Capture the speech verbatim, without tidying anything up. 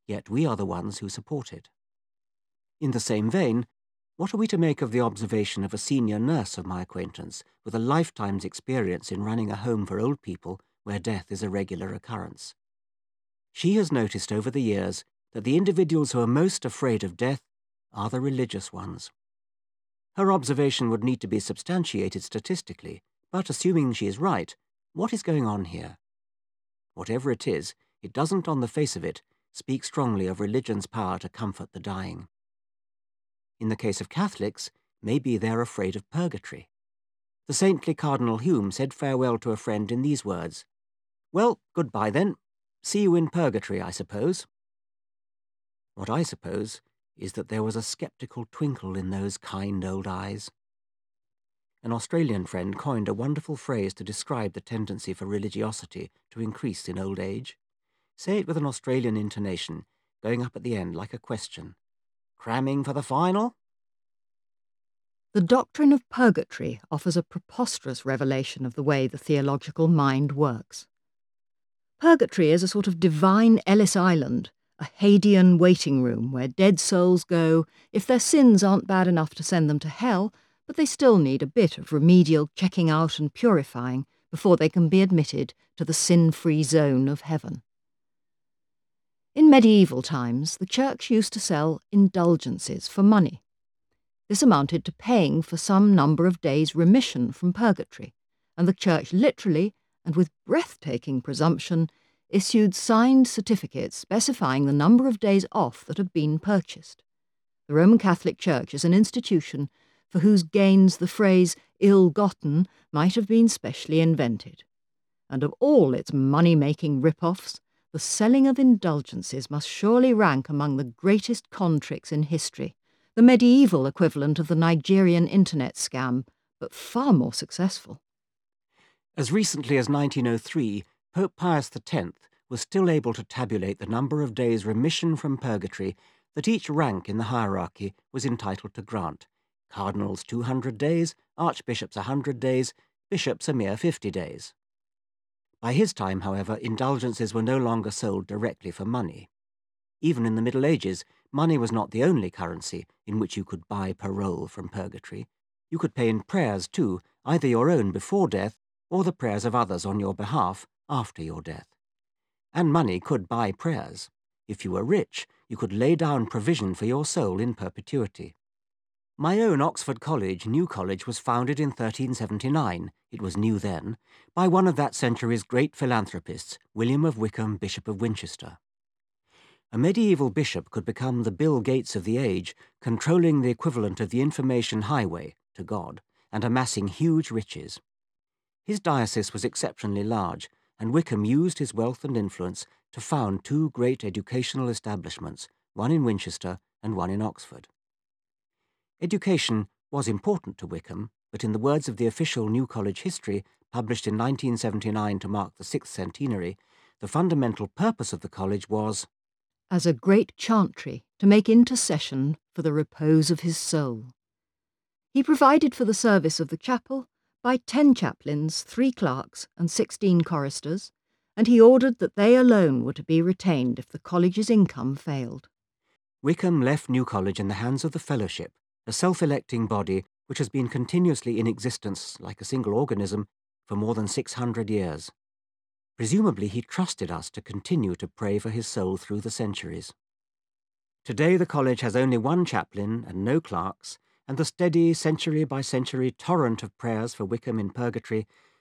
yet we are the ones who support it. In the same vein, what are we to make of the observation of a senior nurse of my acquaintance with a lifetime's experience in running a home for old people where death is a regular occurrence? She has noticed over the years that the individuals who are most afraid of death are the religious ones. Her observation would need to be substantiated statistically, but assuming she is right, what is going on here? Whatever it is, it doesn't, on the face of it, speak strongly of religion's power to comfort the dying. In the case of Catholics, maybe they're afraid of purgatory. The saintly Cardinal Hume said farewell to a friend in these words, "Well, goodbye then. See you in purgatory, I suppose." What I suppose is that there was a sceptical twinkle in those kind old eyes. An Australian friend coined a wonderful phrase to describe the tendency for religiosity to increase in old age. Say it with an Australian intonation, going up at the end like a question. Cramming for the final? The doctrine of purgatory offers a preposterous revelation of the way the theological mind works. Purgatory is a sort of divine Ellis Island, a Hadean waiting room where dead souls go if their sins aren't bad enough to send them to hell, but they still need a bit of remedial checking out and purifying before they can be admitted to the sin-free zone of heaven. In medieval times, the church used to sell indulgences for money. This amounted to paying for some number of days' remission from purgatory, and the church literally, and with breathtaking presumption, issued signed certificates specifying the number of days off that had been purchased. The Roman Catholic Church is an institution for whose gains the phrase ill-gotten might have been specially invented. And of all its money-making rip-offs, the selling of indulgences must surely rank among the greatest con tricks in history, the medieval equivalent of the Nigerian internet scam, but far more successful. As recently as nineteen oh three, Pope Pius the tenth was still able to tabulate the number of days' remission from purgatory that each rank in the hierarchy was entitled to grant. Cardinals two hundred days, archbishops one hundred days, bishops a mere fifty days. By his time, however, indulgences were no longer sold directly for money. Even in the Middle Ages, money was not the only currency in which you could buy parole from purgatory. You could pay in prayers too, either your own before death or the prayers of others on your behalf after your death. And money could buy prayers. If you were rich, you could lay down provision for your soul in perpetuity. My own Oxford College, New College, was founded in thirteen seventy-nine, it was new then, by one of that century's great philanthropists, William of Wykeham, Bishop of Winchester. A medieval bishop could become the Bill Gates of the age, controlling the equivalent of the information highway to God and amassing huge riches. His diocese was exceptionally large, and Wykeham used his wealth and influence to found two great educational establishments, one in Winchester and one in Oxford. Education was important to Wykeham, but in the words of the official New College history, published in nineteen seventy-nine to mark the sixth centenary, the fundamental purpose of the college was as a great chantry to make intercession for the repose of his soul. He provided for the service of the chapel by ten chaplains, three clerks, and sixteen choristers, and he ordered that they alone were to be retained if the college's income failed. Wykeham left New College in the hands of the Fellowship, a self-electing body which has been continuously in existence, like a single organism, for more than six hundred years. Presumably he trusted us to continue to pray for his soul through the centuries. Today the college has only one chaplain and no clerks, and the steady century-by-century torrent of prayers for Wykeham in purgatory